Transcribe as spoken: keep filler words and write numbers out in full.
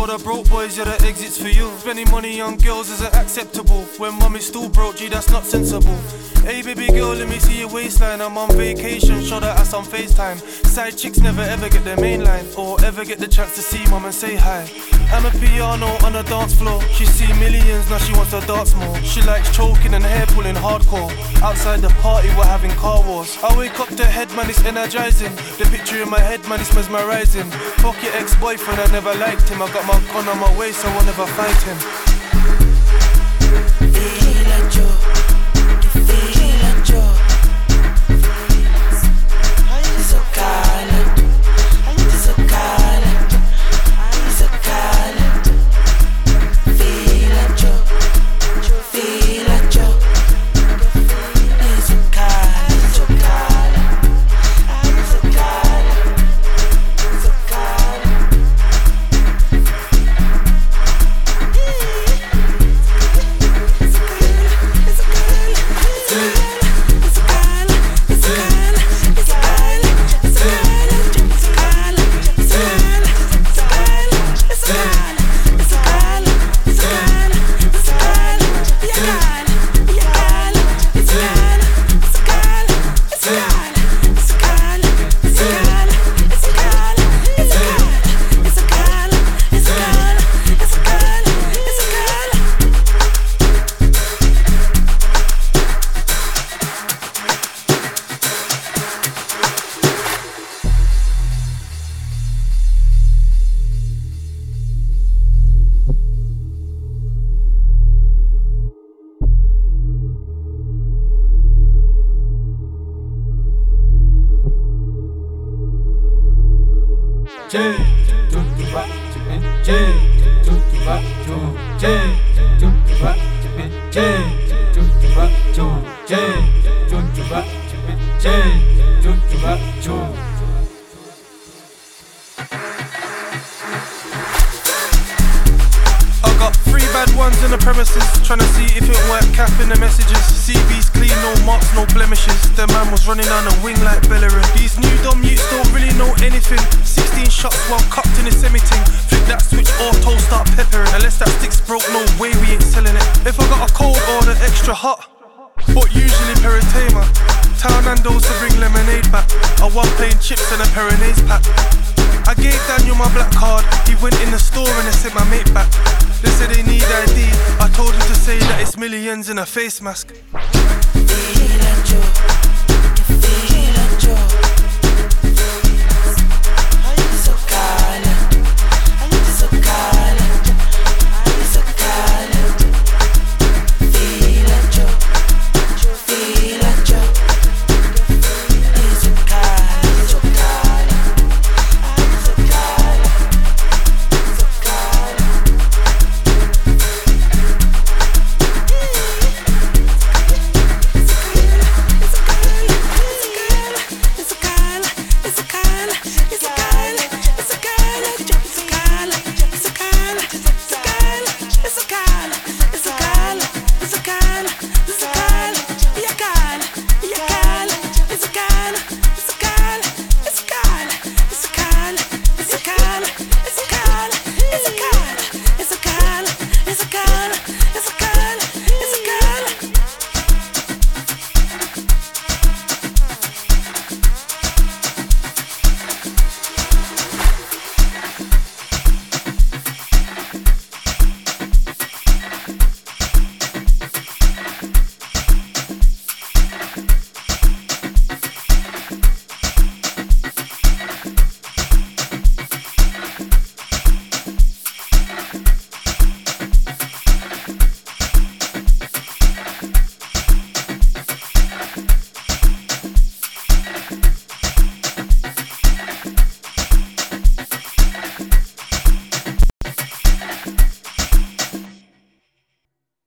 told the broke boys, yeah, the exit's for you. Spending money on girls isn't acceptable. When mum is still broke, gee, that's not sensible. Hey baby girl, let me see your waistline. I'm on vacation, show that ass on FaceTime. Side chicks never ever get their main line, or ever get the chance to see mum and say hi. I'm a piano on the dance floor. She see millions, now she wants to dance more. She likes choking and hair pulling hardcore. Outside the party, we're having car wars. I wake up to head, man, it's energizing. The picture in my head, man, it's mesmerizing. Fuck your ex-boyfriend, I never liked him. I got my gun on my waist, so I'll never fight him. Feel like Joe. Feel like Joe. It's so kind. It's so kind. It's so kind. Feel like Joe. Feel like Joe. It's so kind. It's so kind. It's so kind. It's so kind. Running down the wing like Bellerin. These new dumb youths don't really know anything. Sixteen shots, one cupped in the semi-ting. Flip that switch, auto start peppering. Unless that stick's broke, no way we ain't selling it. If I got a cold order, extra hot, but usually Peritema. Town Nando's to bring lemonade back. A one plain chips and a Peronaise pack. I gave Daniel my black card. He went in the store and they sent my mate back. They said they need I D. I told him to say that it's millions in a face mask.